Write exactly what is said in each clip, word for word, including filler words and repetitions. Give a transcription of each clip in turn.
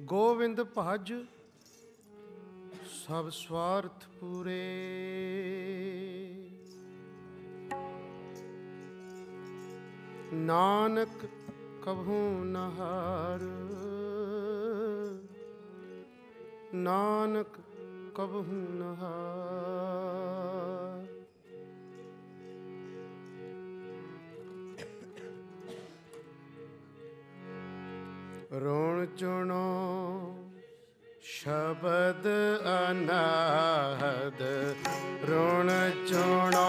ਗੋਵਿੰਦ ਭਜ ਸਭ ਸਵਾਰਥ ਪੂਰੇ। ਨਾਨਕ ਕਬਹੂ ਨ ਹਾਰ, ਨਾਨਕ ਕਬਹੂ ਨ ਹਾਰ। ਰੋਣ ਚੁਣੋ ਸ਼ਬਦ ਅਨਾਹਦ, ਰੋਣ ਚੁਣੋ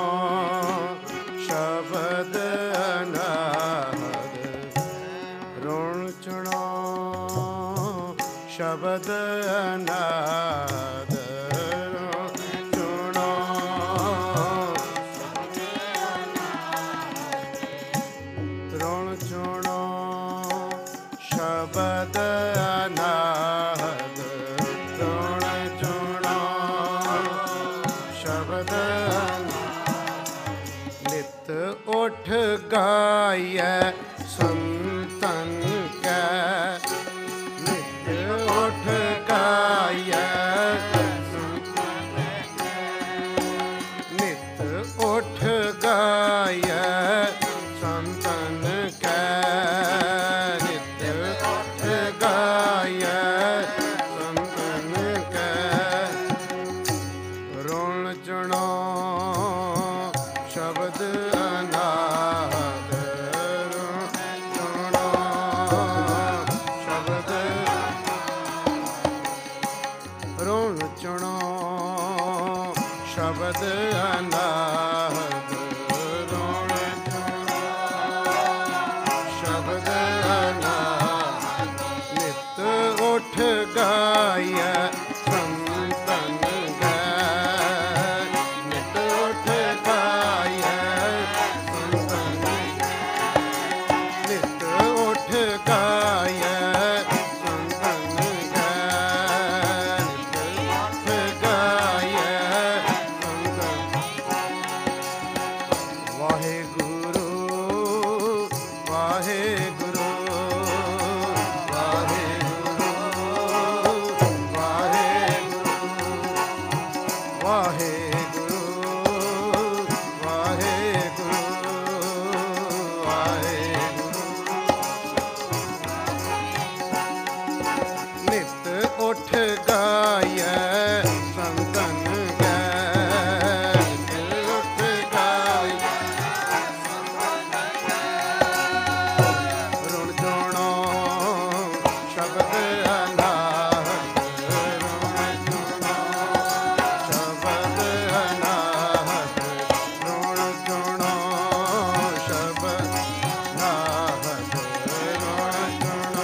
ਸ਼ਬਦ ਅਨਾਹਦ, ਰੋਣ ਚੁਣੋ ਸ਼ਬਦ ਅਨਾਹਦ, ਰੋਣ ਚੁਣੋ ਰੋਣ ਚੁਣੋ ਸ਼ਬਦ ਅਨਾਹਦ, ਰੋਣ ਚੁਣੋ ਸ਼ਬਦ ਨਿਤ ਉਠ ਗਾਇਐ ਸੰਤਨ ਕੈ, ਨਿਤ ਉਠ ਗਾਇਐ ਸੰਤਨ ਕੈ, ਨਿਤ ਉਠ ਗਾਇਐ ਸੰਤਨ ਕੈ, ਨਿਤ ਉਠ ਗਾਇਐ ਸੰਤਨ ਕੈ। ਰੋਣ ਚੁਣੋ ਸ਼ਬਦ ਅਨਾਹਦ, ਰੋਣ ਚੁਣੋ ਸ਼ਬਦ, ਰੋਣ ਚੁਣੋ ਸ਼ਬਦ ਅਨਾਹਦ, ਰੋਣ ਚੁਣੋ ਸ਼ਬਦ ਅਨਾਹਦ, ਨਿਤ ਉਠ ਗਾਇਐ ਸੰਤਨ ਕੈ, ਨਿਤ ਉਠ ਗਾਇਐ ਸੰਤਨ ਕੈ, ਨਿਤ ਉਠ ਗਾਇਐ ਸੰਤਨ ਕੈ, ਨਿਤ ਉਠ ਗਾਇਐ ਸੰਤਨ। ਵਾਹਿਗੁਰੂ ਵਾਹਿਗੁਰੂ ਵਾਹਿਗੁਰੂ ਵਾਹਿਗੁਰੂ ਵਾਹਿਗੁਰੂ ਵਾਹਿਗੁਰੂ ਵਾਹਿਗੁਰੂ। ਨਿਤ ਉਠ ਗਾਇਐ ਸੰਤਨ ਕੈ, ਨਿਤ ਉਠ ਗਾਇਐ ਸੰਤਨ ਕੈ। ਰੁਣ ਚੁਣੋ ਸ਼ਬਦ ਅਨਾਹਦ, ਰੁਣ ਚੁਣੋ ਸ਼ਬਦ ਅਨਾਹਦ, ਰੁਣ ਚੁਣੋ ਸ਼ਬਦ ਅਨਾਹਦ, ਰੁਣ ਚੁਣੋ।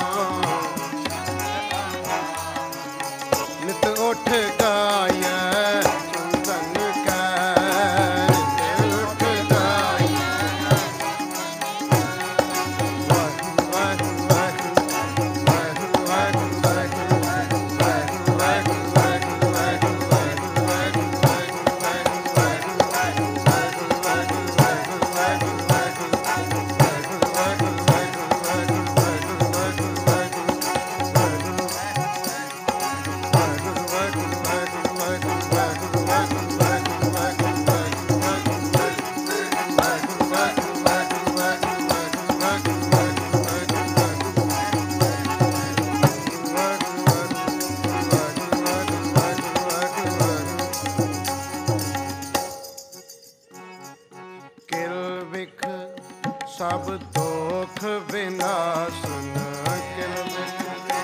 ਨਿਤ ਉਠ ਗਾਇਐ ਸੰਤਨ ਕੈ, ਨਿਤ ਉਠ ਗਾਇਐ ਵਾਹਿਗੁਰੂ ਵਾਹਿਗੁਰੂ ਵਾਹਿਗੁਰੂ ਵਾਹਿਗੁਰੂ ਵਾਹਿਗੁਰੂ ਵਾਹਿਗੁਰੂ ਵਾਹਿਗੁਰੂ ਵਾਹਿਗੁਰੂ ਵਾਹਿਗੁਰੂ ਕਿਲ ਵਿਖ ਸਭ ਦੋਖ ਵਿਨਾਸ਼ਨ, ਕਿਲ ਵਿਖ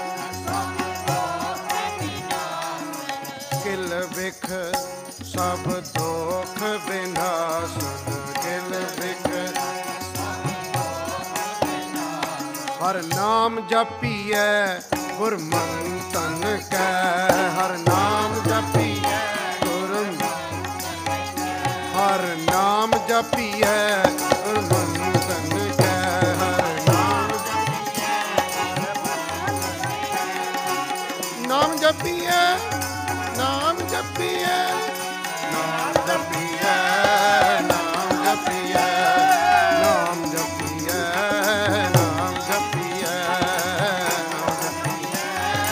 ਕਿਲ ਵਿਖ ਸਭ ਦੋਖ ਵਿਨਾਸ਼ਨ, ਕਿਲ ਵਿਖ ਹਰ ਨਾਮ ਜਪੀਐ ਗੁਰਮੰਤਨ ਕੈ, ਹਰ ਨਾਮ ਜਪੀਐ ਗੁਰਮੰਤਨ ਕੈ, ਹਰ ਨਾਮ ਜਪੀਐ ਗੁਰਮੰਤਨ ਕੈ, ਹਰ ਨਾਮ ਨਾਮ ਜਪੀਐ, ਨਾਮ ਜਪੀਐ, ਨਾਮ ਜਪੀਐ, ਨਾਮ ਜਪੀਐ, ਨਾਮ ਜਪੀਐ, ਨਾਮ ਜਪੀਐ, ਨਾਮ ਜਪੀਐ।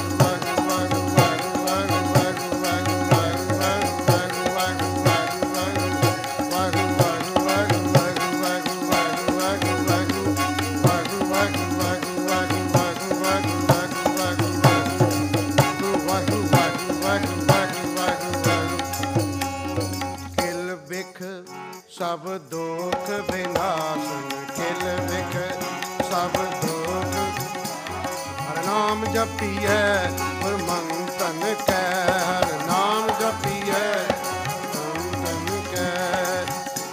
ਸਭ ਦੁਖ ਵਿਨਾਸ਼ਨ, ਕਿਲ ਵਿਖ ਸਭ ਦੁਖ। ਹਰ ਨਾਮ ਜਪੀਐ ਗੁਰਮੰਤਨ ਕੈ, ਹਰ ਨਾਮ ਜਪੀਐ ਗੁਰਮੰਤਨ ਕੈ।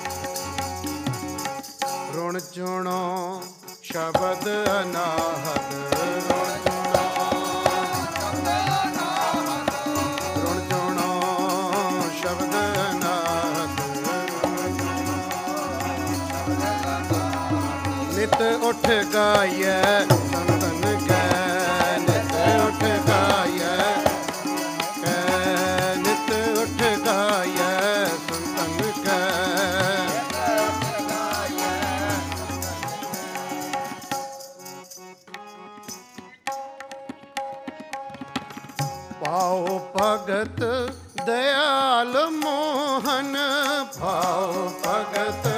ਰੁਣ ਚੁਣੋ ਸ਼ਬਦ ਅਨਾਹਤ, ਰੁਣ ਚੁਣੋ ਰੁਣ ਚੁਣੋ ਸ਼ਬਦ ਅਨਾਹਤ। ਨਿਤ ਉੱਠ ਗਾਈਐ ਸੰਤਨ ਕੈ, ਨਿਤ ਉੱਠ ਗਾਈਐ ਕੈ, ਨਿਤ ਉੱਠ ਗਾਈਐ ਸੰਤਨ ਕੈ। ਪਾਉ ਭਗਤ ਦਇਆਲ ਮੋਹਨ, ਪਾਉ ਭਗਤ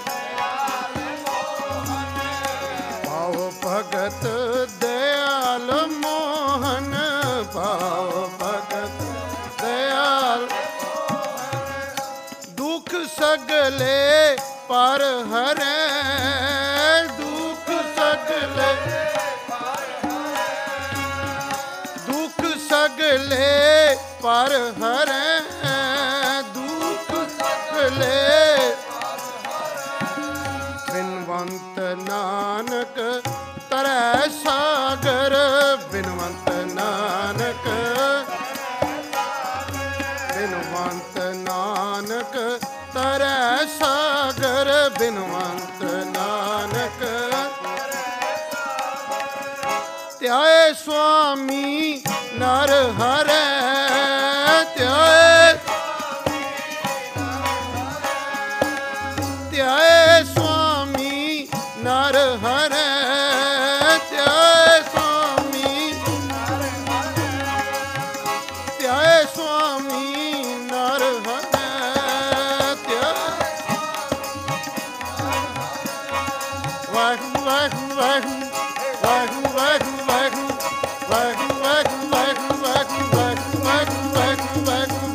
ਪਾਉ ਭਗਤ ਦਇਆਲ ਮੋਹਨ, ਪਾਉ ਭਗਤ ਦਇਆਲ। ਦੁਖ ਸਗਲੇ ਪਰ ਹਰੈ, ਦੁਖ ਸਗਲੇ ਦੁਖ ਸਗਲੇ ਪਰ ਹਰੈ, ਦੁਖ ਸਗਲੇ। ਬਿਨਵੰਤ ਨਾਨਕ ਤਰੈ ਸਾਗਰ, ਬਿਨਵੰਤ ਨਾਨਕ ਬਿਨਵੰਤ ਨਾਨਕ ਤਰੈ ਸਾਗਰ, ਬਿਨਵੰਤ ਨਾਨਕ। ਧਿਆਏ ਸੁਆਮੀ ਨਰ ਹਰੈ, ਧਿਆਏ ਧਿਆਏ ਸੁਆਮੀ ਨਰ ਹਰੈ, ਧਿਆਏ ਸੁਆਮੀ ਧਿਆਏ ਸੁਆਮੀ ਨਰ ਹਰੈ। ਵਾਹਿਗੁਰੂ ਵਾਹਿਗੁਰੂ ਵਾਹਿਗੁਰੂ ਵਾਹਿਗੁਰੂ ਵਾਹਿਗੁਰੂ ਵਾਹਿਗੁਰੂ ਵਾਹਿਗੁਰੂ ਵਾਹਿਗੁਰੂ ਵਾਹਿਗੁਰੂ ਵਾਹਿਗੁਰੂ ਵਾਹਿਗੁਰੂ ਵਾਹਿਗੁਰੂ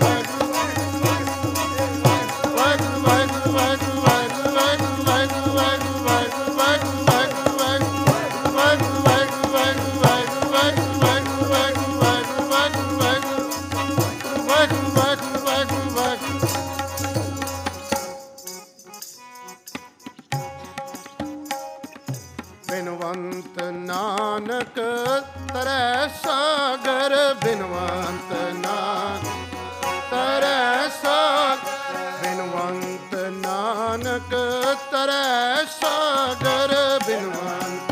ਬਿਨਵੰਤ ਨਾਨਕ ਤਰੈ ਸਾਗਰ, ਬਿਨਵੰਤ ਨਾਨਕ ਤਰੈ ਸਾਗਰ, ਬਿਨਵੰਤ ਨਾਨਕ ਤਰੈ ਸਾਗਰ, ਬਿਨਵੰਤ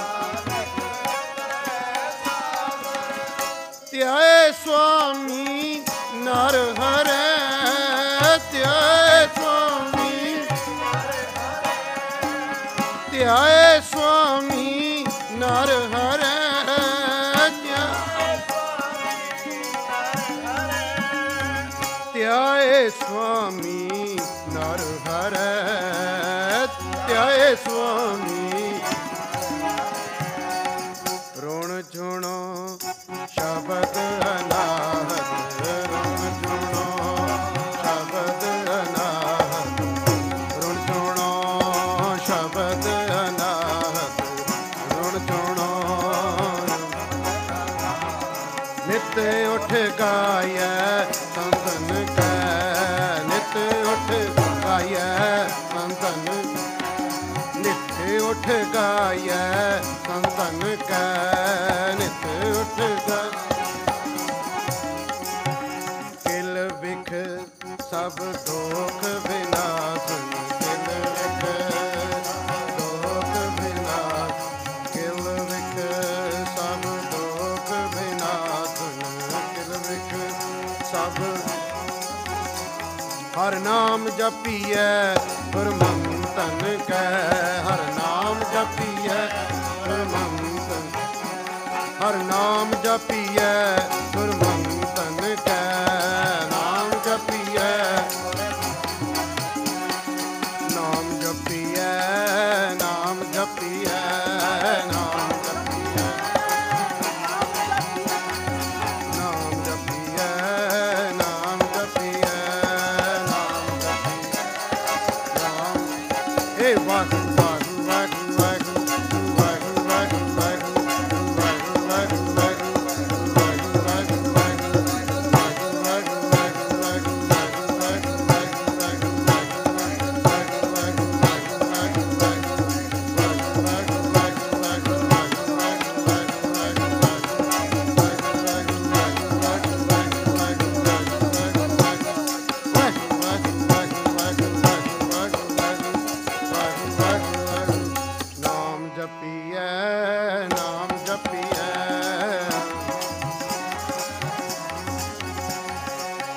ਧਿਆਏ ਸੁਆਮੀ ਨਰ ਹਰੈ, ਧਿਆਏ ਸੁਆਮੀ ਧਿਆਏ ਸੁਆਮੀ ਨਰ ਹਰੈ, ਧਿਆਏ ਸੁਆਮੀ ਨਰ ਹਰੈ, ਧਿਆਏ ਸੁਆਮੀ। ਰੁਣ ਚੁਣੋ ਸ਼ਬਦ ਅਨਾਹਤ, ਰੁਣ ਚੁਣੋ ਸ਼ਬਦ ਅਨਾਹਤ, ਰੁਣ ਚੁਣੋ ਸ਼ਬਦ ਅਨਾਹਤ, ਰੁਣ ਚੁਣੋ। ਨਿਤ ਉੱਠ ਗਾਈਐ ਸੰਤਨ ਕੈ, ਨਿਤ ਉੱਠ ਗਾਈਐ ਸੰਤਨ, ਨਿਤ ਉੱਠ ਗਾਈਐ ਸੰਤਨ ਕੈ, ਨਿਤ ਉੱਠ ਗਾਈਐ। ਕਿਲ ਵਿਖ ਸਭ ਦੁਖ ਵਿਨਾਸ਼ਨ, ਕਿਲ ਵਿਖ ਦੁਖ ਵਿਨਾਸ਼, ਕਿਲ ਵਿਖ ਸਭ ਦੁਖ ਵਿਨਾਸ਼ਨ, ਕਿਲ ਵਿਖ ਸਭ। ਹਰ ਨਾਮ ਜਪੀਐ ਗੁਰਮੰਤਨ ਕੈ, ਹਰ ਨਾਮ ਜਪੀਐ ਗੁਰਮੰਤਨ, ਹਰ ਨਾਮ ਜਪੀਐ ਗੁਰਮੰਤਨ ਕੈ, ਨਾਮ ਜਪੀਐ ਨਾਮ ਜਪੀਐ ਨਾਮ ਜਪੀਐ ਨਾਮ ਜਪੀਐ ਨਾਮ ਜਪੀਐ ਨਾਮ ਜਪੀਐ ਨਾਮ ਜਪੀਐ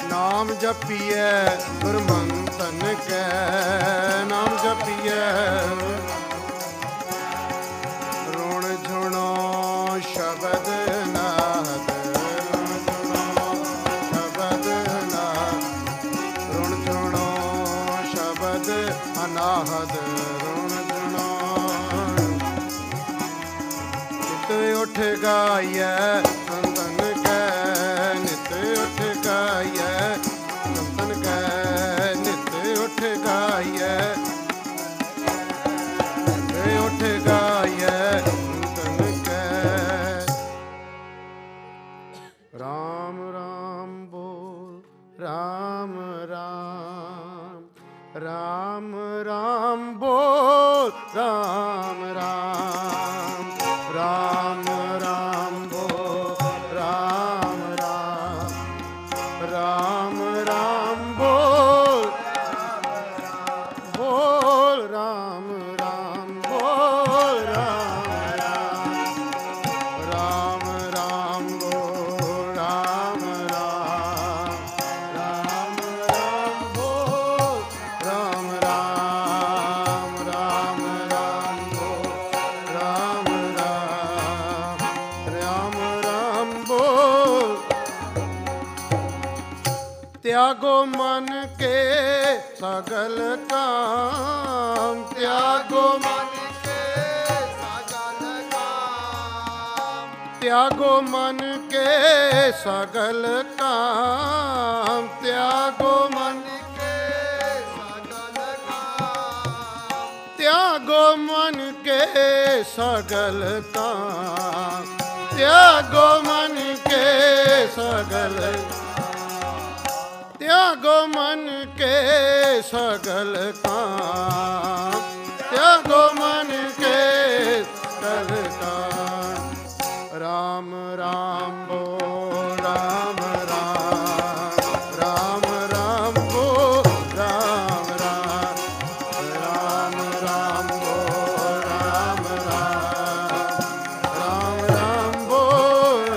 नाम जपिए गुरमंतन कै, नाम जपिए रुण झुणो शब्द नाद, रुण झुणो शब्द नाद, रुण झुणो शब्द अनाहद, रुण झुणो नित उठ गाइए संतन कै, नित उठ गाइए संतन कै, नित उठ गाइए, नित उठ गाइए संतन कै। राम राम बोल राम राम, राम राम बोल राम राम, राम राम बोल राम राम, राम राम बोल, बोल राम राम बोल राम राम, राम राम बोल राम राम, राम राम बोल राम राम, राम राम बोल राम राम, राम राम बोल। त्यागो मन के सगल काम, त्यागो मन के सगल काम, त्यागो मन के सगल काम, त्यागो मन के सगल काम, त्यागो मन के सगल काम, त्यागो मन के सगल, त्यागो मन के सगल काम, त्यागो मन के सगल काम। राम राम बोल राम राम, राम राम बोल राम राम, राम राम बोल राम राम, राम राम बोल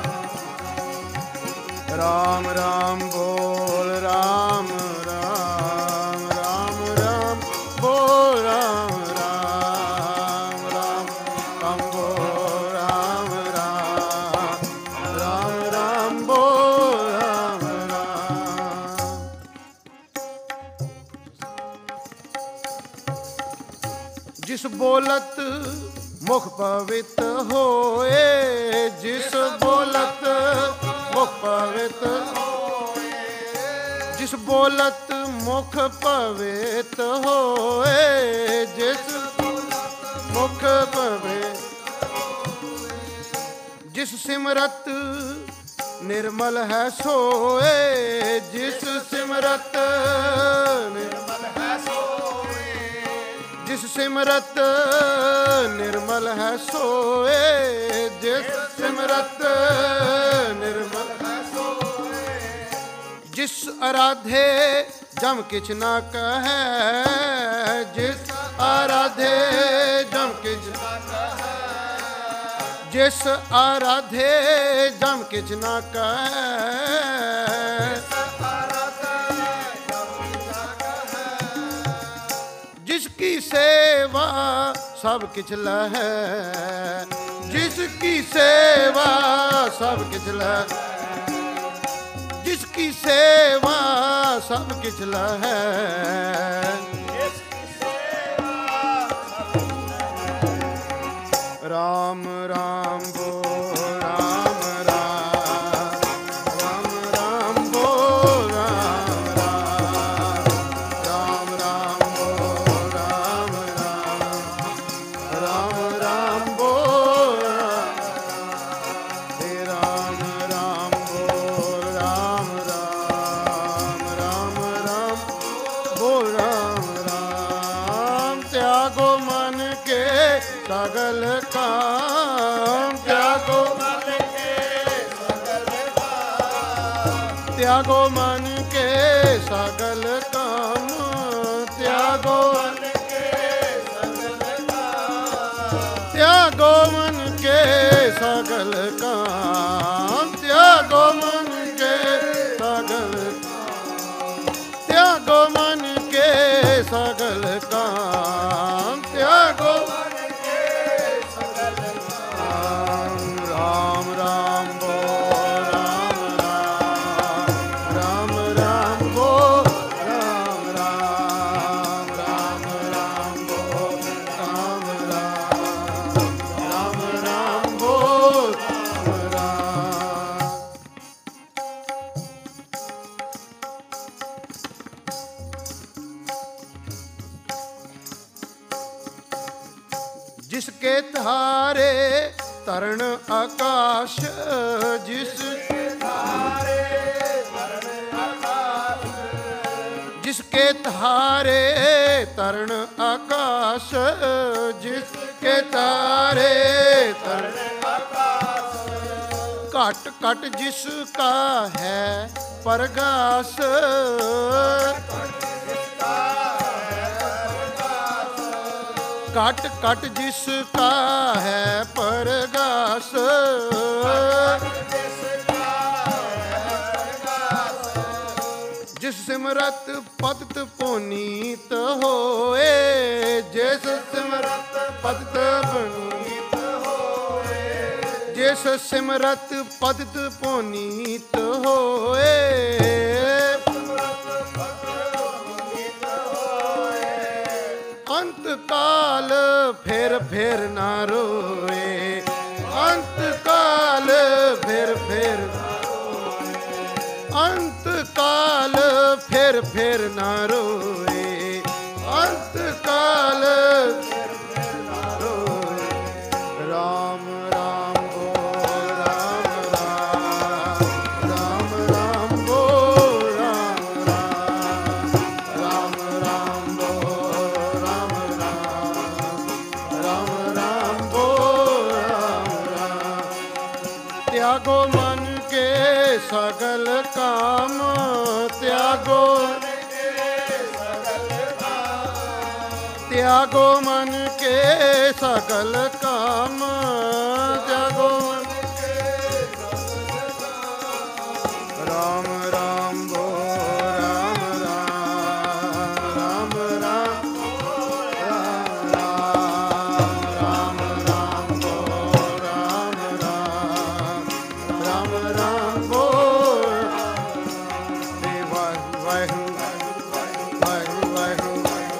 राम, राम राम बोल राम राम, राम राम बोल राम राम, राम राम बोल राम राम, राम राम बोल राम राम। जिस बोलत मुख पवित्र होए, जिस बोलत मुख पवित्र, जिस बोलत मुख पवित्र होए, जिस मुख पवित्र, जिस सिमरत निर्मल है सोए, जिस सिमरत निर्मल है सोए, जिस सिमरत निर्मल है सोए, जिस सिमरत निर्मल है सोए, जिस आराधे जम किछ ना कहे, जिस आराधे जम किछ ना कहे, जिस आराधे जम किछ ना कहे, जिसकी सेवा सब किछ लहै, जिसकी सेवा सब किछ लहै, जिसकी सेवा सब किछ लहै, राम राम बोल राम राम, राम राम बोल राम राम, राम राम बोल राम राम, राम राम बोल हे राम राम बोल राम राम, राम राम बोल राम राम। त्यागो मन के सगल काम, त्यागो मन के सगल काम, त्यागो मन के सगल काम, त्यागो मन के सगल काम, त्यागो मन के सगल काम, त्यागो मन के सगल त्यागो मन के सगल काम, त्यागो मन के सगल काम। राम राम बोल राम राम, राम राम बोल राम राम, राम राम बोल राम राम, राम राम बोल राम राम। जिसके धारे तरण आकाश, जिसके धारे तरण आकाश, जिसके धारे तरण आकाश, जिसके तारे तरण आकाश। घट घट जिसका है परगास, घट घट जिसका है परगास। जिस सिमरत पतित पुनीत होए, जिस सिमरत पतित पुनीत होए, जिस सिमरत पतित पुनीत होए। अंत काल फिर फिर ना रोए, अंत काल फिर फिर ना रोए, अंत काल फिर फिर ना रोए, अंत काल फिर फिर ना रोए। राम राम बोल राम राम, राम राम बोल राम राम, राम राम बोल राम राम, राम राम बोल राम राम। त्यागो मन के सगल काम, त्यागो त्यागो मन के सगल काम, त्यागो मन के सगल काम। राम राम बोल राम राम, राम राम बोल राम राम, राम राम बोल राम राम, राम राम बोल। वाहिगुरू वाहिगुरू वाहिगुरू वाहिगुरू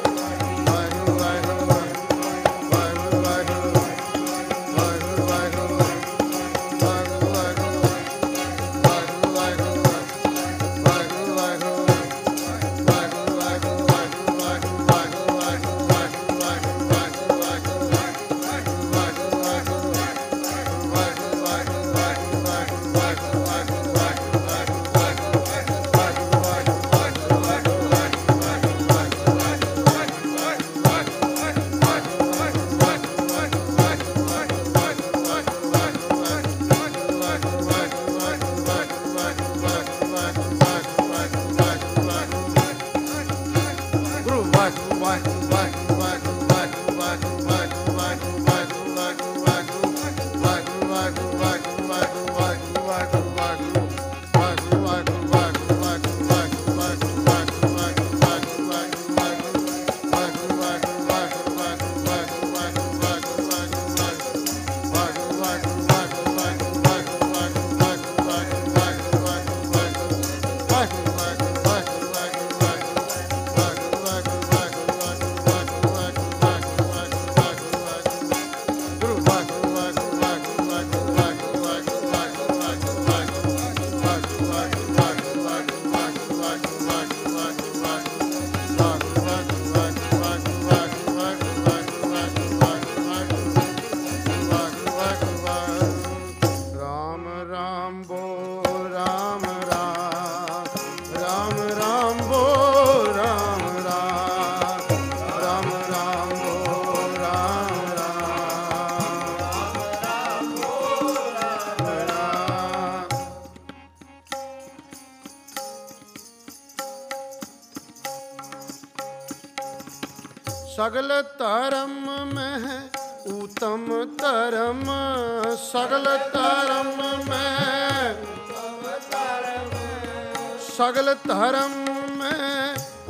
सगल धर्म में उत्तम धर्म, सगल धर्म में सगल धर्म में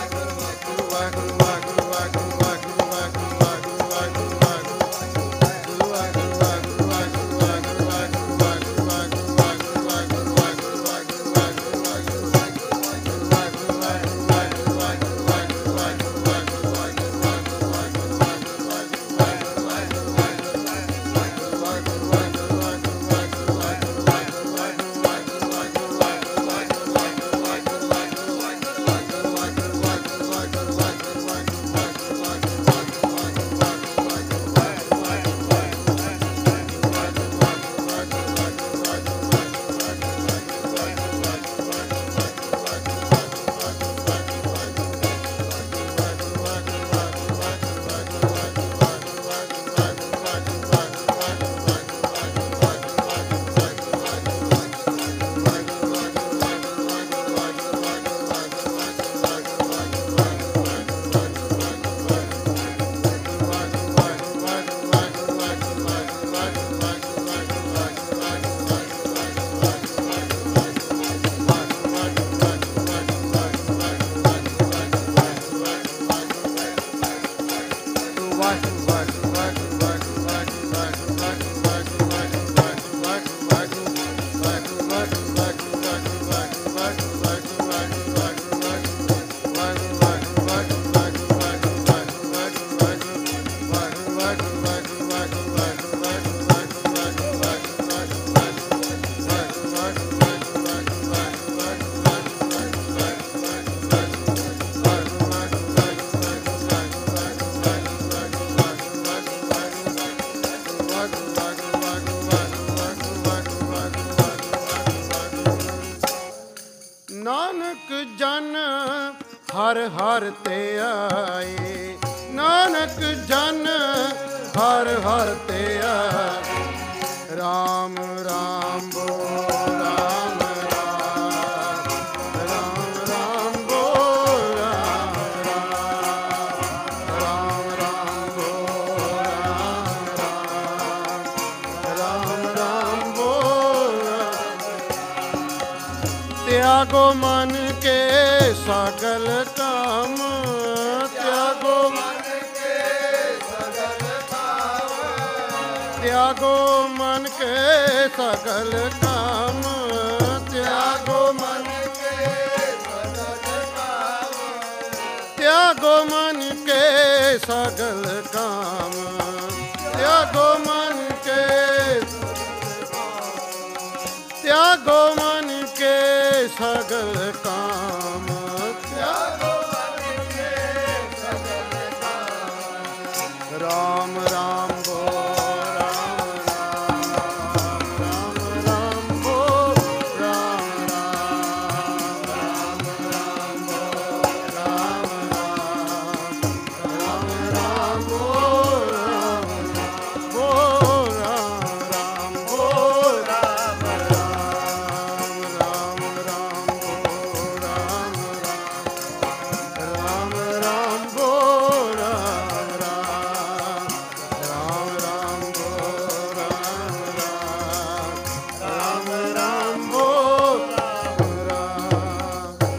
ਹਰ ਹਰ ਤੇ ਆਏ। ਨਾਨਕ ਜਨ ਹਰ ਹਰ ਤੇ ਆਏ। ਰਾਮ ਰਾਮ ਬੋਲ ਰਾਮ ਰਾਮ, ਰਾਮ ਰਾਮ ਬੋਲ ਰਾਮ ਰਾਮ, ਰਾਮ ਰਾਮ ਬੋਲ ਰਾਮ ਰਾਮ, ਰਾਮ ਰਾਮ ਬੋਲ ਰਾਮ। ਤਿਆਗੋ ਮਨ ਕੇ ਸਗਲ ਕਾਮ, ਤਿਆਗੋ ਮਨ ਕੇ ਸਗਲ ਕਾਮ, ਤਿਆਗੋ ਮਨ ਕੇ ਸਗਲ ਕਾਮ, ਤਿਆਗੋ ਮਨ ਕੇ ਸਗਲ ਕਾਮ, ਤਿਆਗੋ ਮਨ ਕੇ ਸਗਲ ਕਾਮ, ਤਿਆਗੋ ਮਨ ਕੇ, ਤਿਆਗੋ ਮਨ ਕੇ ਸਗਲ ਕਾਮ, ਤਿਆਗੋ ਮਨ ਕੇ ਸਗਲ ਕਾਮ। ਰਾਮ ਰਾਮ ਬੋਲ ਰਾਮ ਰਾਮ, ਰਾਮ ਰਾਮ ਬੋਲ ਰਾਮ ਰਾਮ, ਰਾਮ ਰਾਮ ਬੋਲ ਰਾਮ ਰਾਮ, ਰਾਮ ਰਾਮ ਬੋਲ ਰਾਮ ਰਾਮ, ਬੋਲ ਰਾਮ ਰਾਮ ਬੋਲ ਰਾਮ ਰਾਮ, ਰਾਮ ਰਾਮ ਬੋਲ ਰਾਮ ਰਾਮ, ਰਾਮ ਰਾਮ ਬੋਲ ਰਾਮ ਰਾਮ, ਰਾਮ ਰਾਮ ਬੋਲ ਰਾਮ ਰਾਮ, ਰਾਮ ਰਾਮ ਬੋਲ ਰਾਮ ਰਾਮ।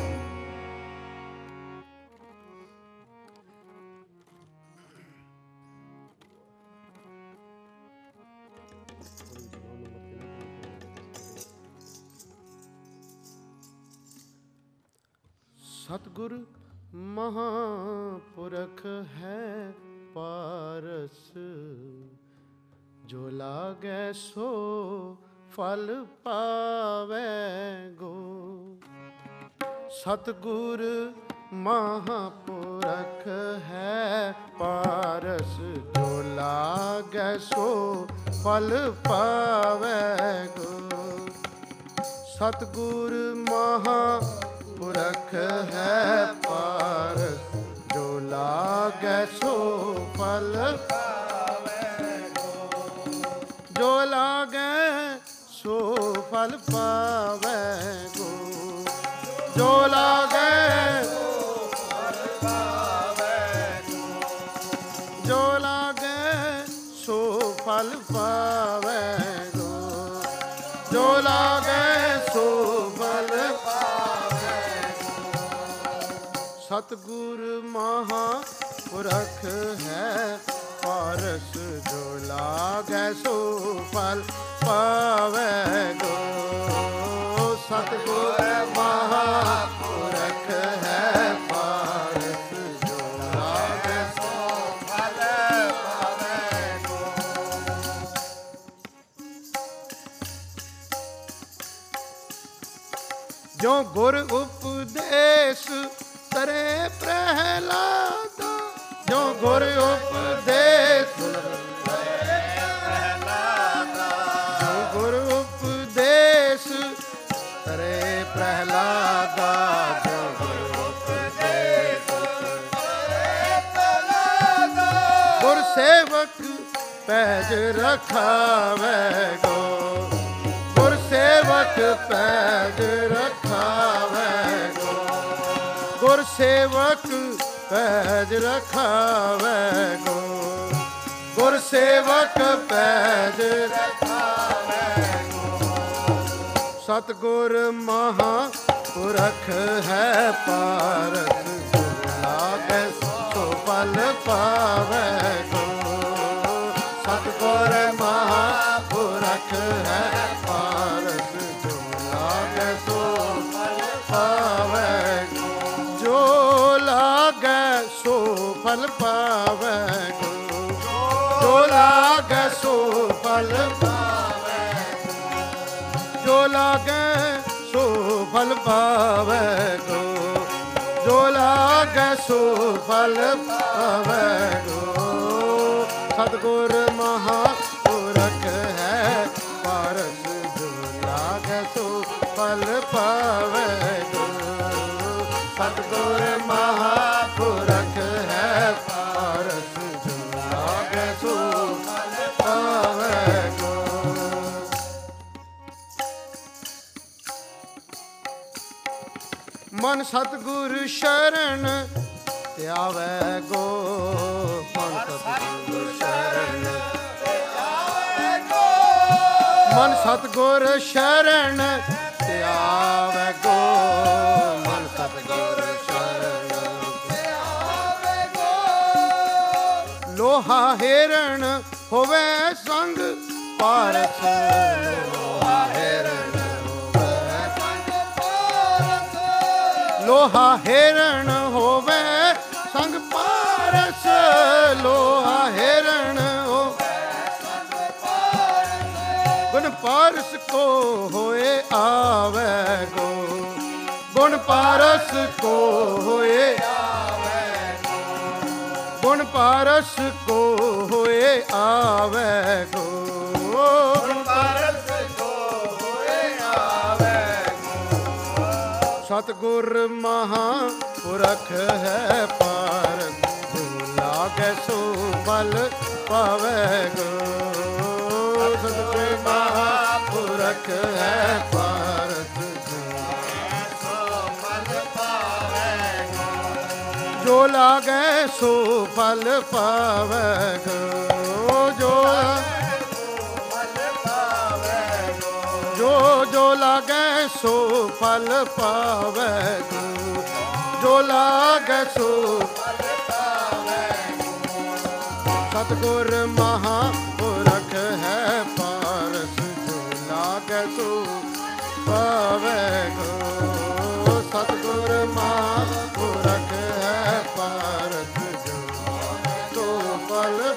ਸਤਿਗੁਰ ਮਹਾਂਪੁਰਖ ਹੈ ਪਾਰਸ, ਜੋ ਲਾਗੈ ਸੋ ਫਲ ਪਾਵੈਗੋ। ਸਤਿਗੁਰ ਮਹਾਂਪੁਰਖ ਹੈ ਪਾਰਸ, ਜੋ ਲਾਗੈ ਸੋ ਫਲ ਪਾਵੈਗੋ। ਸਤਿਗੁਰ ਮਹਾਂਪੁਰਖ ਹੈ ਪਾਰਸ, ਜੋ ਲਾਗੈ ਸੋ ਫਲ ਪਾਵੈਗੋ, ਜੋ ਲਾਗੈ ਸੋ ਫਲ ਪਾਵੈਗੋ, ਜੋ ਲਾਗੈ ਸੋ ਫਲ ਪਾਵੈਗੋ, ਜੋ ਲਾਗੈ ਸੋ ਫਲ ਪਾਵੈਗੋ, ਜੋ ਲਾਗੈ ਸੋ ਫਲ ਪਾਵੈਗੋ। ਸਤਿਗੁਰ ਮਹਾਂਪੁਰਖ ਹੈ ਪਾਰਸ, ਜੋ ਲਾਗੈ ਸੋ ਫਲ ਪਾਵੈਗੋ। ਸਤਿਗੁਰ ਮਹਾਂਪੁਰਖ ਹੈ ਪਾਰਸ, ਜੋ ਲਾਗੈ ਸੋ ਫਲ ਪਾਵੈਗੋ। ਜੋ ਗੁਰ ਉਪਦੇਸ਼ ਤਰੇ ਪ੍ਰਹਿਲਾਦ, ਜੋ ਗੁਰ ਉਪਦੇਸ਼ ਤਰੇ ਪ੍ਰਹਿਲਾਦ, ਜੋ ਗੁਰ ਉਪਦੇਸ਼ ਤਰੇ ਪ੍ਰਹਿਲਾਦ, ਜੋ ਗੁਰ ਉਪਦੇਸ਼ ਤਰੇ ਪ੍ਰਹਿਲਾਦ। ਗੁਰ ਸੇਵਕ ਪੈਜ ਰਖਾਵੈਗੋ, ਗੁਰ ਸੇਵਕ ਪੈਜ ਰਖਾਵੈਗੋ, ਗੁਰ ਸੇਵਕ ਪੈਜ ਰਖਾਵੈਗੋ, ਗੁਰ ਸੇਵਕ ਪੈਜ ਰਖਾਵੈਗੋ। ਸਤਿਗੁਰ ਮਹਾਂਪੁਰਖ ਹੈ ਪਾਰਸ, ਜੋ ਲਾਗੈ ਸੋ ਫਲ ਪਾਵੈਗੋ। ਸਤਿਗੁਰ ਮਹਾਂਪੁਰਖ ਹੈ ਪਾਰਸ, ਜੋ ਲਾਗੈ ਸੋ ਫਲ ਪਾਵੈਗੋ, ਜੋ ਲਾਗੈ ਸੋ ਫਲ ਪਾਵੈਗੋ, ਜੋ ਲਾਗੈ ਸੋ ਫਲ ਪਾਵੈਗੋ, ਜੋ ਲਾਗੈ ਸੋ ਫਲ ਪਾਵੈਗੋ, ਜੋ ਲਾਗੈ ਸੋ ਫਲ ਪਾਵੈਗੋ। ਸਤਿਗੁਰ ਮਹਾਂਪੁਰਖ ਹੈ ਪਾਰਸ, ਜੋ ਲਾਗੈ ਸੋ ਫਲ ਪਾਵੈਗੋ। ਸਤਿਗੁਰ ਮਹਾਂਪੁਰਖ ਮਨ ਸਤਿਗੁਰ ਸ਼ਰਨ ਧਿਆਵੈ ਗੋ। ਮਨ ਸਤਿਗੁਰ ਸ਼ਰਨ ਧਿਆਵੈ ਗੋ। ਮਨ ਸਤਿਗੁਰ ਸ਼ਰਨ ਧਿਆਵੈ ਗੋ। ਮਨ ਸਤਿਗੁਰ ਸ਼ਰਨ ਧਿਆਵੈ ਗੋ। ਲੋਹਾ ਹਿਰਨ ਹੋਵੇ ਸੰਗ ਪਾਰਸ। ਲੋਹਾ ਹਿਰਨ ਹੋਵੇ ਸੰਗ ਪਾਰਸ। ਲੋਹਾ ਹਿਰਨ ਹੋਵੇ ਸੰਗ ਪਾਰਸ। ਲੋਹਾ ਹਿਰਨ ਹੋਵੇ ਸੰਗ ਪਾਰਸ। ਗੁਣ ਪਾਰਸ ਕੋ ਹੋਏ ਆਵੈ ਗੋ। ਗੁਣ ਪਾਰਸ ਕੋ ਹੋਏ ਆਵੈ ਗੋ। ਗੁਣ ਪਾਰਸ ਕੋ ਹੋਏ ਆਵੈ ਗੋ। ਗੁਣ ਪਾਰਸ ਕੋ ਹੋਏ ਆਵੈ ਗੋ। ਸਤਿਗੁਰ ਮਹਾਂਪੁਰਖ ਹੈ ਪਾਰ। ਜੋ ਲਾਗੈ ਸੋ ਬਲ ਪਾਵੈ ਗੋ। ਸਤਿਗੁਰ ਮਹਾਂਪੁਰਖ ਹੈ ਪਾਰ। ਜੋ ਲਾਗੈ ਸੋ ਫਲ ਪਾਵੈ ਗੋ। ਜੋ ਜੋ ਜੋ ਲਾਗੈ ਸੋ ਫਲ ਪਾਵੈ ਗੋ। ਜੋ ਲਾਗੈ ਸੋ ਫਲ ਪਾਵੈ ਗੋ। ਸਤਿਗੁਰ ਮਹਾਂਪੁਰਖ ਹੈ ਪਾਰਸ। ਜੋ ਲਾਗੈ ਸੋ ਪਾਵੈ ਗੋ। ਸਤਿਗੁਰ ਮਹਾਂਪੁਰਖ ਹੈ ਪਾਰਸ। ਜੋ ਸੋ ਫਲ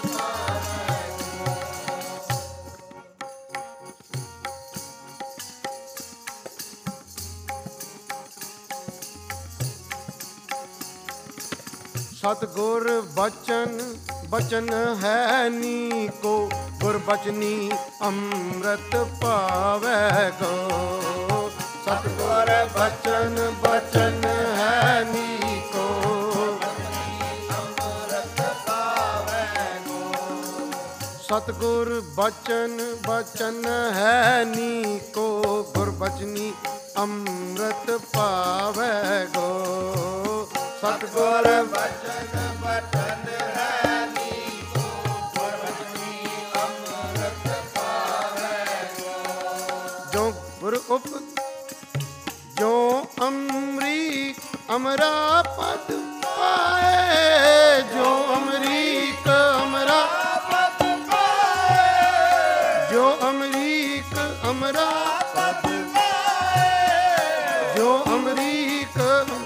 ਸਤਿਗੁਰ ਬਚਨ ਬਚਨ ਹੈ ਨੀਕੋ। ਗੁਰ ਬਚਨੀ ਅੰਮ੍ਰਿਤ ਪਾਵੈ ਗੋ। ਸਤਿਗੁਰ ਬਚਨ ਬਚਨ ਹੈ ਨੀਕੋ। ਅੰਮ੍ਰਿਤ ਪਾਵੈ ਗੋ। ਸਤਿਗੁਰ ਬਚਨ ਬਚਨ ਹੈ ਨੀਕੋ। ਗੁਰ ਬਚਨੀ ਅੰਮ੍ਰਿਤ ਪਾਵੈ ਗੋ। ਸਤਿਗੁਰ ਬਚਨ ਬਚਨ ਹੈ ਨੀਕੋ। ਗੁਰ ਬਚਨੀ ਅੰਮ੍ਰਿਤ ਪਾਵੈ ਗੋ। ਜੋ ਗੁਰ ਉਪ ਜੋ ਅੰਮ੍ਰਿਤ ਅਮਰਾ ਪਦ ਪਾਏ। ਜੋ ਅੰਮ੍ਰਿਤ ਅਮਰਾ ਪਦ ਪਾਏ। ਜੋ ਅੰਮ੍ਰਿਤ ਅਮਰਾ ਪਦ ਪਾਏ। ਜੋ ਅੰਮ੍ਰਿਤ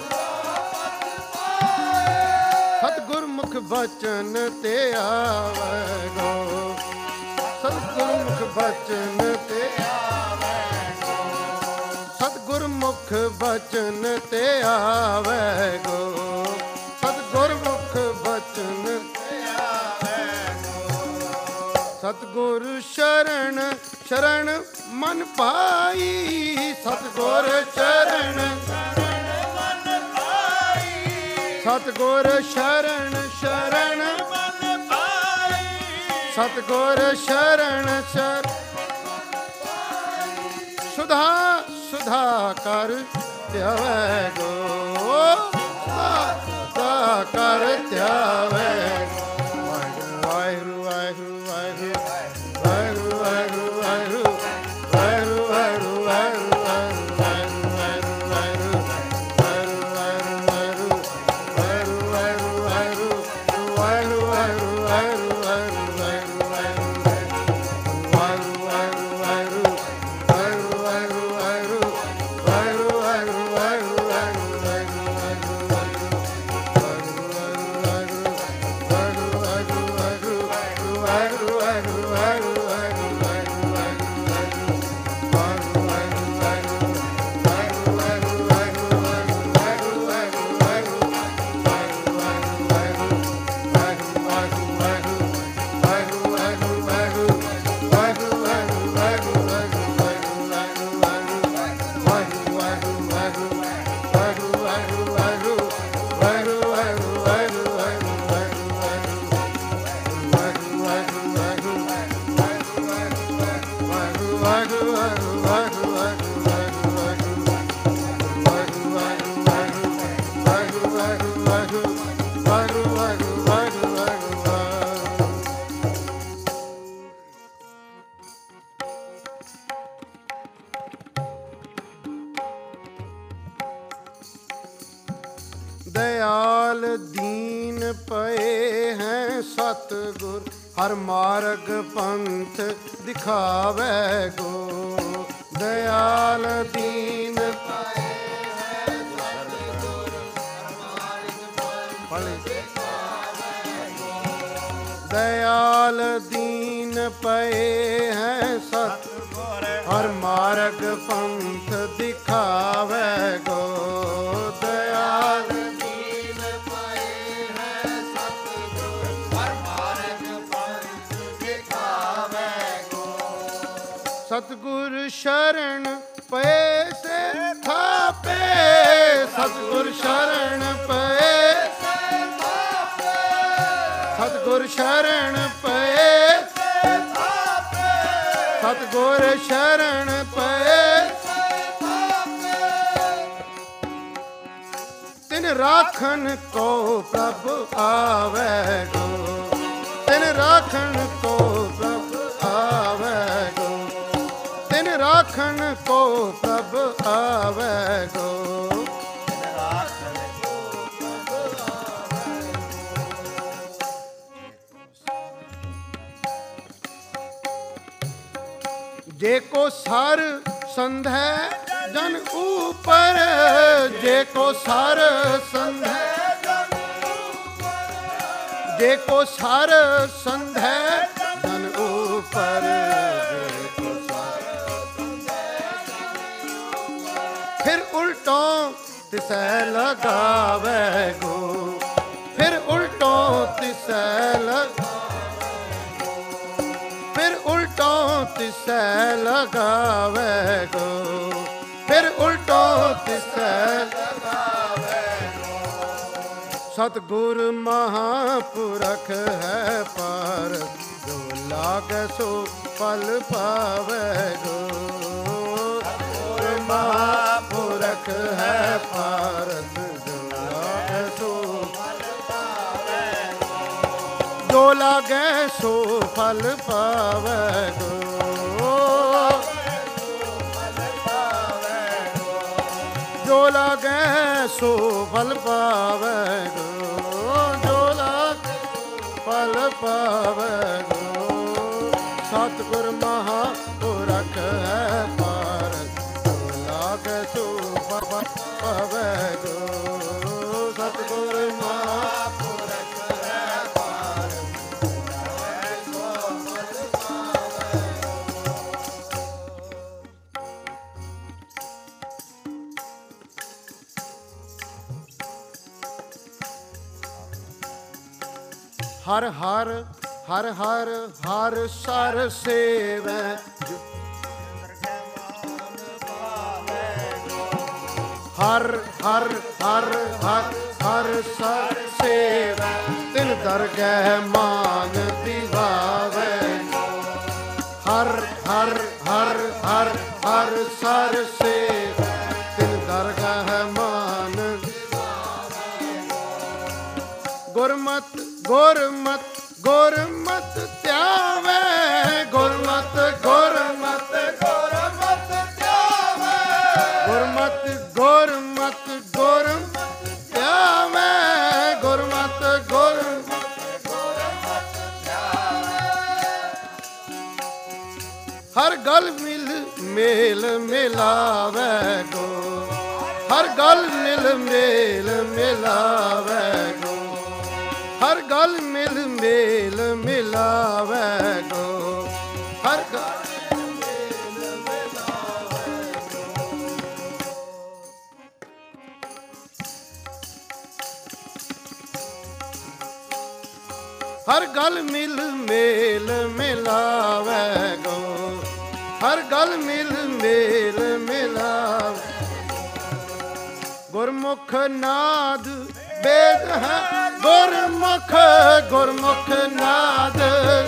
ਸਤਿਗੁਰ ਮੁਖ ਬਚਨ ਤੇ ਆਵੈ ਗੋ। ਸਤਿਗੁਰ ਮੁਖ ਬਚਨ ਤੇ ਆਵੈ ਗੋ। ਸਤਿਗੁਰ ਮੁਖ ਬਚਨ ਤੇ ਆਵੈ ਗੋ। ਸਤਿਗੁਰ ਮੁਖ ਬਚਨ ਤੇ ਆਵੈ ਗੋ। ਸਤਿਗੁਰ ਸ਼ਰਨ ਸ਼ਰਨ ਮਨ ਪਾਈ। ਸਤਿਗੁਰ ਸ਼ਰਨ ਸਤਿਗੁਰ ਸ਼ਰਨ ਸ਼ਰਨ ਮਨ ਪਾਈ। ਸਤਿਗੁਰ ਸ਼ਰਨ ਸ਼ਰਨ ਸੁਧਾ ਸੁਧਾ ਕਰ ਧਿਆਵੈ ਗੋ। ਸੁਧਾ ਕਰ ਧਿਆਵੈ ਗੋ। ਵਾਹਿਗੁਰੂ ਵਾਹਿਗੁਰੂ ਵਾਹਿਗੁਰੂ ਵਾਹਿਗੁਰੂ ਵਾਹਿਗੁਰੂ ਵਾਹਿਗੁਰੂ ਵਾਹਿਗੁਰੂ ਵਾਹਿਗੁਰੂ ਵਾਹਿਗੁਰੂ ਵਾਹਿਗੁਰੂ ਵਾਹਿਗੁਰੂ ਵਾਹਿਗੁਰੂ ਵਾਹਿਗੁਰੂ ਵਾਹਿਗੁਰੂ ਵਾਹਿਗੁਰੂ ਵਾਹਿਗੁਰੂ ਵਾਹਿਗੁਰੂ दयाल दीन पए हैं सतगुर, हर मार्ग पंथ दिखावे गो। दयाल दीन पए हैं सतगुर, हर मार्ग पंथ दिखावे गो। दयाल दीन पए हैं सतगुर, हर मार्ग पंथ दिखावे गो। दयाल दीन पए हैं सतगुर, हर मार्ग पंथ दिखावे गो। सतगुर शरण पए से थापे, सतगुर शरण पए से थापे, सतगुर शरण पए से थापे, सतगुर शरण पए से थापे। तिन राखन को प्रभु आवे गो, तिन राखन को प्रभु आवे गो, तिन राखन को प्रभु आवे गो। जेको सर संधै जन ऊपर, जेको सर संधै जन ऊपर, जेको सर संधै जन ऊपर, जेको सर संधै जन ऊपर। फिर उल्टों तिसै लगावे गो, फिर उल्टों तिसै लगावे, फिर उल्टों तिसै लगावे गो, फिर उल्टों तिसै लगावे गो। सतगुर महापुरख है पार, जो लागे सो फल पावे गो। सतगुर महापुरख है पार, जो लागे सो फल पावे गो। जो लागे सो फल पावे गो, जो लागे सो फल पावे गो, जो लागे फल पावे गो। सतगुर महापुरख है पार, जो लागे सो फल पावे गो। सतगुर महापुरख है पार, हर हर हर हर हर सर सेवै, हर हर हर हर हर सर सेवै, तिन दरगह मान दिवावे। हर हर हर हर हर सर सेवै, तिन दरगह मान दिवावे। गुरमत गुरमत गुरमत त्यावे, गुरमत गुरमत गुरमत त्यावे, गुरमत गुरमत गुरमत त्यावे, गुरमत गुरमत गुरमत त्यावे। हर गल मिल मेल मिलावे गो, हर गल मिल मेल मिलावे गो, हर गल मिल मेल मिलावे गो, हर गल मिल मिलावे गो। हर गल मिल मेल मिलावे गो, हर गल मिल मेल मिलावे। गुरमुख नाद वेद है, गुरमुख गुरमुख नाद,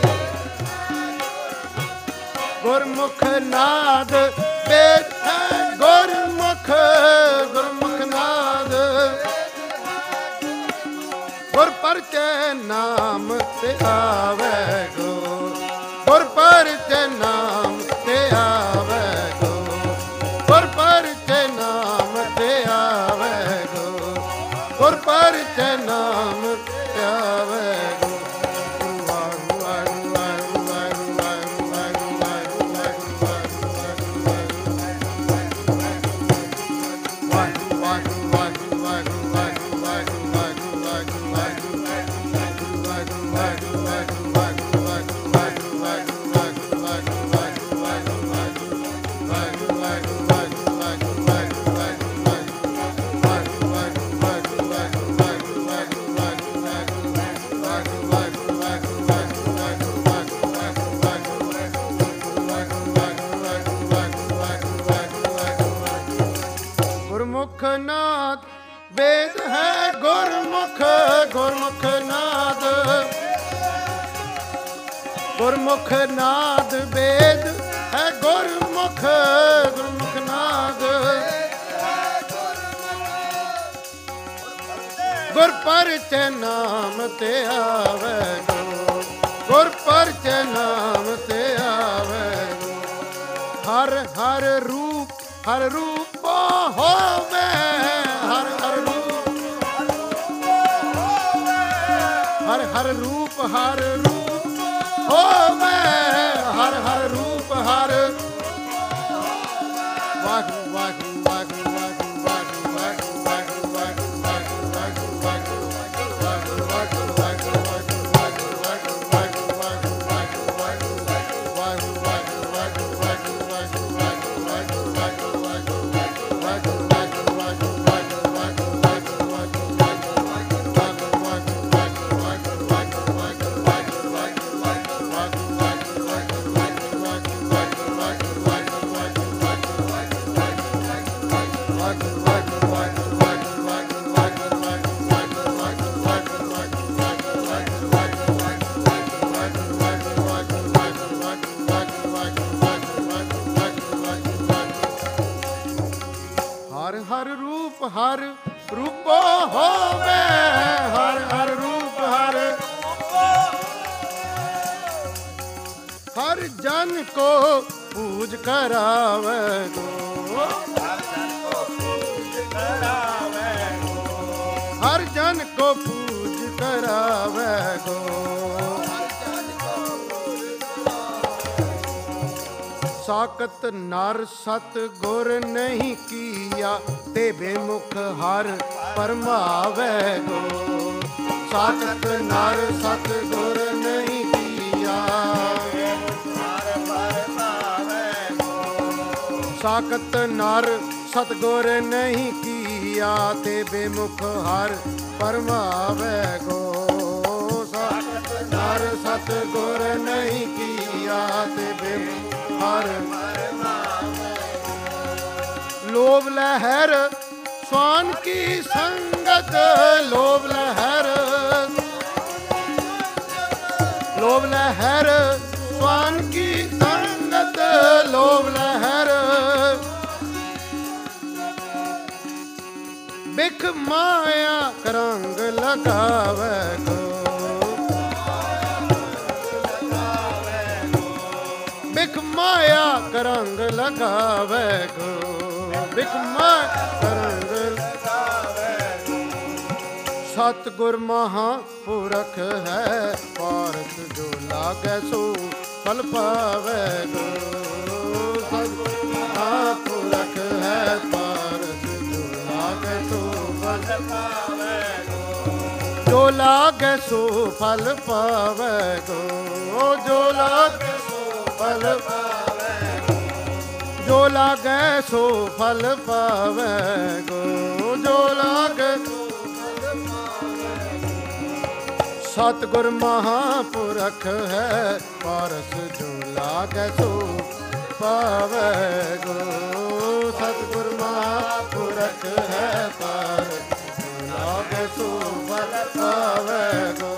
गुरमुख नाद वेद है, गुरमुख गुरमुख नाद। गुर परचे नाम ते आवे गो, गुर परचे नाम ते आवे गो, गुर परचे नाम ते आवे गो, गुर पर ਗੁਰਮੁਖ ਨਾਦ ਵੇਦ ਹੈ ਗੁਰਮੁਖ ਗੁਰਮੁਖ ਨਾਦ ਗੁਰਮੁਖ ਨਾਦ ਵੇਦ ਹੈ ਗੁਰਮੁਖ ਗੁਰਮੁਖ ਨਾਦ ਗੁਰ ਪਰਚੈ ਨਾਮ ਤੇ ਆਵੇ ਗੋ ਗੁਰ ਪਰਚੈ ਨਾਮ ਤੇ ਆਵੇ ਗੋ ਹਰ ਹਰ ਰੂਪ ਹਰ ਰੂਪ ਹੋਵੇ ਹਰ ਹਰ ਰੂਪ ਹਰ ਹਰ ਰੂਪ ਹਰ ਰੂਪ ਹੋਵੇ ਹਰ ਹਰ ਰੂਪ ਹਰ ਵਾਹਿਗੁਰੂ ਵਾਹਿਗੁਰੂ ਵਾਹਿਗੁਰੂ ਵਾਹਿਗੁਰੂ ਵਾਹਿਗੁਰੂ ਵਾਹਿਗੁਰੂ ਵਾਹਿਗੁਰੂ ਵਾਹਿਗੁਰੂ ਵਾਹਿਗੁਰੂ ਹਰ ਰੂਪ ਹਰ ਰੂਪ ਹੋਵੇ ਹਰ ਹਰ ਰੂਪ ਹਰ ਹਰ ਜਨ ਕੋ ਪੂਜ ਕਰਾਵੇ ਗੋ ਹਰ ਜਨ ਕੋ ਪੂਜ ਕਰਾਵੇ ਗੋ ਸਾਕਤ ਨਰ ਸਤ ਗੁਰ ਨਹੀਂ ਕੀਆ ਤੇ ਬੇਮੁਖ ਹਰ ਪਰਮਾਵੇ ਗੋ ਸਾਕਤ ਨਰ ਸਤ ਗੁਰ ਨਹੀਂ ਕੀਆ ਹਰ ਪਰਮਾਵੇ ਗੋ ਸਾਕਤ ਨਰ ਸਤ ਗੁਰ ਨਹੀਂ ਕੀਆ ਤੇ ਬੇਮੁਖ ਹਰ ਪਰਮਾਵੇ ਗੋ ਸਾਕਤ ਨਰ ਸਤ ਗੁਰ ਨਹੀਂ ਕੀਆ ਤੇ ਬੇਮੁਖ ਹਰ ਲੋਭ ਲਹਿਰ ਸਵਾਨ ਕੀ ਸੰਗਤ ਲੋਭ ਲਹਿਰ ਲੋਭ ਲਹਿਰ ਸਵਾਨ ਕੀ ਸੰਗਤ ਲੋਭ ਲਹਿਰ ਬਿਖ ਮਾਇਆ ਕਰੰਗ ਲਗਾਵੇ ਗੋ ਬਿਖ ਮਾਇਆ ਕਰੰਗ ਲਗਾਵੇ ਗੋ ਬਿਖ ਮਾਇਆ ਕਰੰਗ ਲਗਾਵੇ ਸਤਿਗੁਰ ਮਹਾਂਪੁਰਖ ਹੈ ਪਾਰਸ ਜੋ ਲਾਗੈ ਸੋ ਫਲ ਪਾਵੇ ਗੋ ਸਤਿਗੁਰ ਮਹਾਂਪੁਰਖ ਹੈ ਪਾਰਸ ਜੋ ਲਾਗੈ ਸੋ ਫਲ ਪਾਵੇ ਗੋ ਜੋ ਲਾਗੈ ਸੋ ਫਲ ਪਾਵੇ ਗੋ ਜੋ ਲਾਗੈ ਫਲ ਪਾਵੇ ਜੋ ਲਾਗੈ ਸੋ ਫਲ ਪਾਵੇ ਗੋ ਜੋ ਲਾਗੈ ਸੋ ਫਲ ਪਾਵੇ ਸਤਿਗੁਰ ਮਹਾਂਪੁਰਖ ਹੈ ਪਾਰਸ ਜੋ ਲਾਗੈ ਸੋ ਪਾਵੇ ਗੋ ਸਤਿਗੁਰ ਮਹਾਂਪੁਰਖ ਹੈ ਪਾਰਸ ਜੋ ਲਾਗੈ ਸੋ ਫਲ ਪਾਵੇ ਗੋ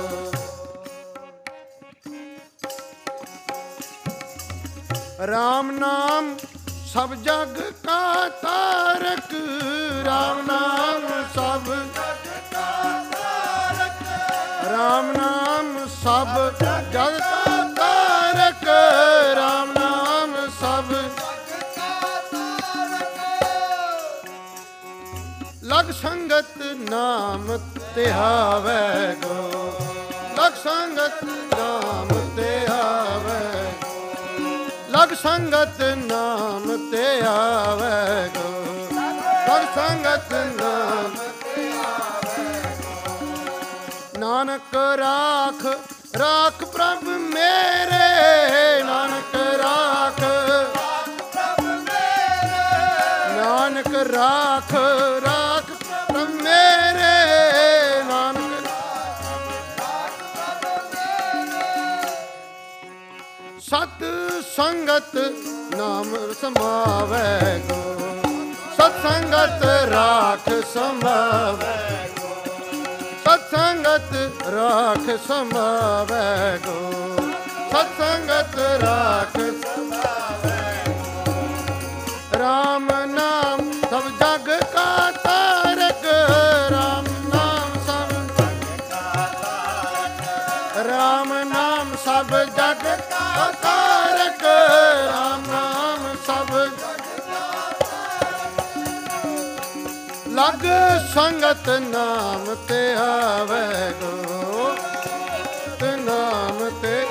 ਰਾਮ ਨਾਮ ਸਭ ਜਗ ਕਾ ਤਾਰਕ ਰਾਮ ਨਾਮ ਸਭ ਜਗ ਕਾ ਤਾਰਕ ਰਾਮ ਨਾਮ ਸਭ ਜਗ ਕਾ ਤਾਰਕ ਰਾਮ ਨਾਮ ਸਭ ਜਗ ਕਾ ਤਾਰਕ ਲਗ ਸੰਗਤ ਨਾਮ ਧਿਆਵੇ ਗੋ ਲਗ ਸੰਗਤ ਨਾਮ ਧਿਆਵੇ ਲਗ ਸੰਗਤ ਨਾਮ ਤੇ ਆਵੇ ਗੋ ਲਗ ਸੰਗਤ ਨਾਮ ਤੇ ਆਵੇ ਗੋ ਨਾਨਕ ਰਾਖ ਰਾਖ ਪ੍ਰਭ ਮੇਰੇ ਨਾਨਕ ਰਾਖ ਪ੍ਰਭ ਮੇਰੇ ਨਾਨਕ ਰਾਖ ਰਾਖ ਪ੍ਰਭ ਮੇਰੇ ਨਾਨਕ ਸਤ ਸੰਗਤ ਨਾਮ ਸਮਾਵੇ ਗੋ ਸਤ ਸਤਸੰਗਤ ਰਾਖ ਸੰਭਾਵੈ ਸਤਸੰਗਤ ਰਾਖ ਸੰਭਾਵੈ ਗੋ ਸਤਸੰਗਤ ਰਾਖ ਸੰਭਾਵੈ ਰਾਮ ਨਾਮ ਸਭ ਜਗ ਕਾ ਤਾਰਕ ਰਾਮ ਨਾਮ ਸਭ ਜਗ ਕਾ ਤਾਰਕ ਰਾਮ ਨਾਮ ਸਭ ਜਗ ਕਾ ਤਾਰਕ ਰਾਮ ਨਾਮ ਸਭ ਲਗ ਸੰਗਤ ਨਾਮ ਤੇ ਆਵੇ ਗੋ ਤੇ ਨਾਮ ਤੇ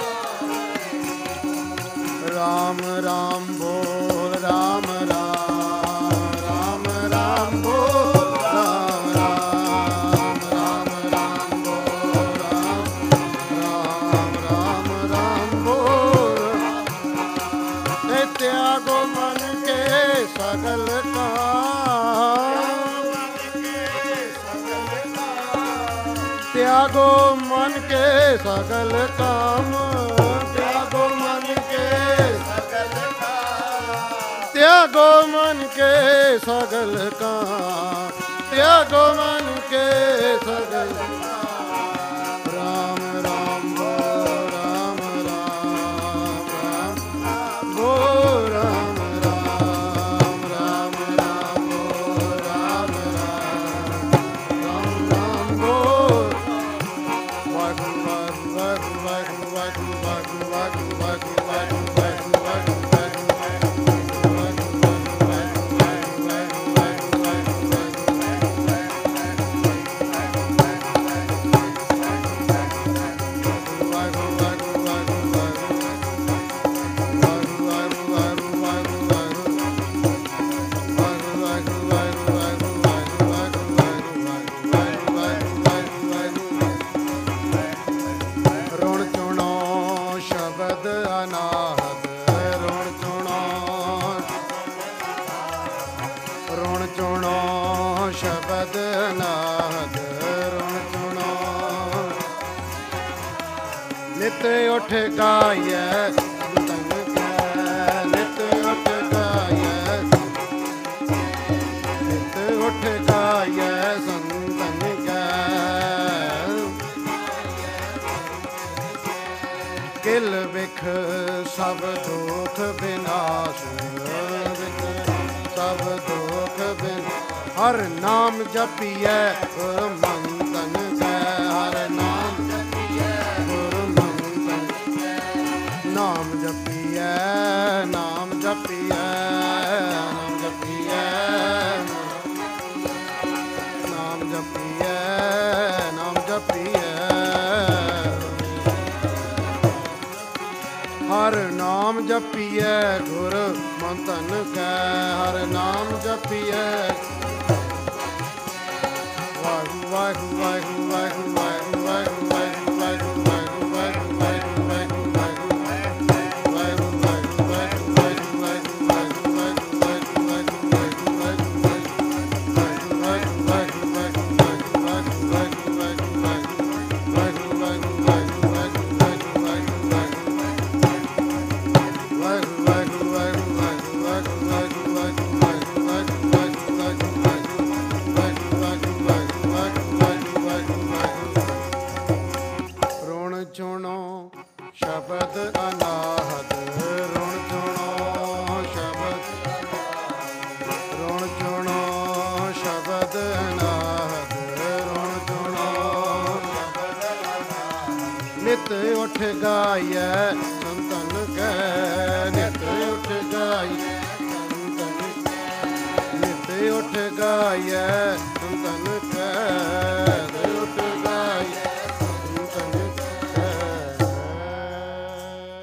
ਰਾਮ ਰਾਮ ਬੋਲ ਰਾਮ ਰਾਮ ਰਾਮ ਰਾਮ ਬੋਲ ਰਾਮ ਰਾਮ ਰਾਮ ਰਾਮ ਬੋਲ ਰਾਮ ਰਾਮ ਰਾਮ ਬੋਲ ਤੇ ਤਿਆਗੋ ਮਨ ਕੇ ਸਗਲ ਤਿਆਗੋ ਮਨ ਕੇ ਸਗਲ ਕਾਮ ਤਿਆਗੋ ਮਨ ਕੇ ਸਗਲ ਕਾਮ ਤਿਆਗੋ ਮਨ ਕੇ ਸਗਲ ਕਾਮ ਤਿਆਗੋ ਮਨ ਕੇ ਸਗਲ ਰਾਮ ਰਾਮ ਬੋ ਰਾਮ ਰਾਮ ਰਾਮ ਬੋ ਰਾਮ ਰਾਮ ਰਾਮ ਰਾਮ ਬੋ ਰਾਮ ਰਾਮ ਰਾਮ ਰਾਮ ਬੋ ਸ਼ਬਦ ਨਾਦ ਰੁਣ ਚੁਣੋ ਨਿਤ ਉੱਠ ਗਾਇਐ ਸੰਤਨ ਕੈ ਨਿਤ ਉੱਠ ਗਾਇਐ ਨਿਤ ਉੱਠ ਗਾਇਐ ਸੰਤਨ ਕੈ ਕਿਲ ਵਿਖ ਸਭ ਦੁਖ ਵਿਨਾਸ਼ ਸਭ ਦੁਖ ਬਿਨ ਹਰ ਨਾਮ ਜਪੀਐ ਗੁਰ ਮੰਤਨ ਕੈ ਹਰ ਨਾਮ ਜਪੀਐ ਗੁਰ ਮੰਤਨ ਨਾਮ ਜਪੀਐ ਨਾਮ ਜਪੀਐ ਨਾਮ ਜਪੀਐ ਨਾਮ ਜਪੀਐ ਨਾਮ ਜਪੀਐ ਹਰ ਨਾਮ ਜਪੀਐ ਗੁਰ ਮੰਤਨ ਕੈ ਹਰ ਨਾਮ ਜਪੀਐ ਵਾਹਿਗੁਰੂ ਵਾਹਿਗੁਰੂ ਵਾਹਿਗੁਰੂ ਵਾਹਿਗੁਰੂ ਵਾਹਿਗੁਰੂ ਵਾਹਿਗੁਰੂ ਵਾਹਿਗੁਰੂ ਵਾਹਿਗੁਰੂ ਵਾਹਿਗੁਰੂ ਸ਼ਬਦ ਅਨਾਹਦ ਰੁਣ ਚੁਣੋ ਸ਼ਬਦ ਰੁਣ ਚੁਣੋ ਸ਼ਬਦ ਅਨਾਹਦ ਰੁਣ ਚੁਣੋ ਨਿਤ ਉੱਠ ਗਾਇਐ ਸੰਤਨ ਕੈ ਨਿਤ ਉੱਠ ਗਾਇਐ ਸੰਤਨ ਨਿਤ ਉੱਠ ਗਾਇਐ ਸੰਤਨ ਕੈ